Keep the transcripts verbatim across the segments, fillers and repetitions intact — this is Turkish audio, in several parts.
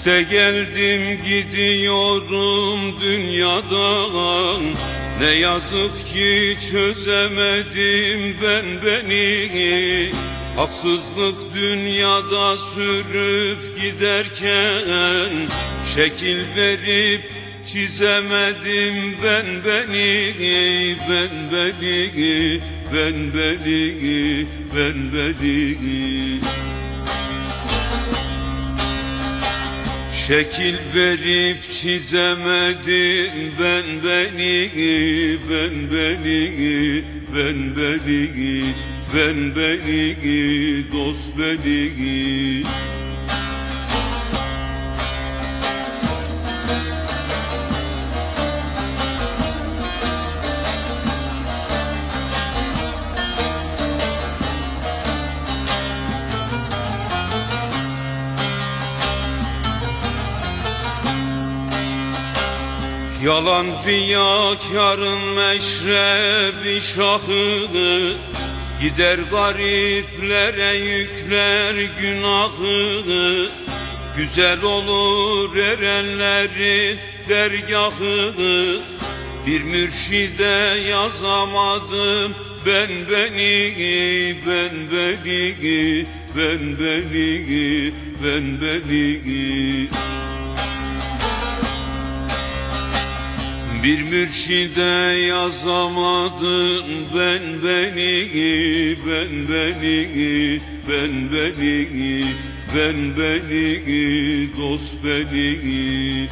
İşte geldim gidiyorum dünyadan, ne yazık ki çözemedim ben beni. Haksızlık dünyada sürüp giderken, şekil verip çizemedim ben beni. Ben beni, ben beni, ben beni. Şekil verip çizemedim ben beni, ben beni, ben beni, ben beni, dost beni. Yalan riyakarın meşrebi şahı, gider gariplere yükler günahı. Güzel olur erenlerin dergahı, bir mürşide yazamadım ben beni. Ben beni, ben beni, ben beni. Bir mürşide yazamadım ben beni, ben beni, ben beni, ben beni, dost beni.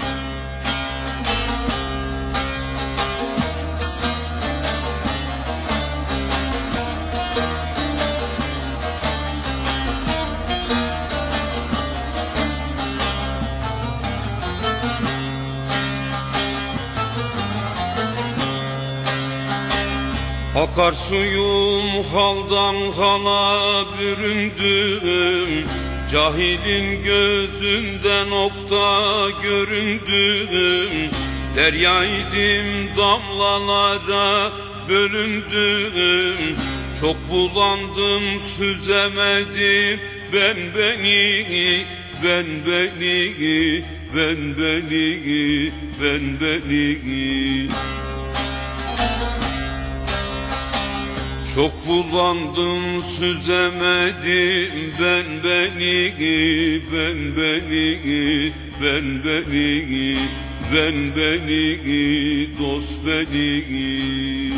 Akarsuyum haldan hala büründüm, cahilin gözünden okta göründüm. Deryaydım damlalara bölündüm, çok bulandım süzemedim ben beni. Ben beni, ben beni, ben beni. Çok bulandım süzemedim ben beni, ben beni, ben beni, ben beni, dost beni.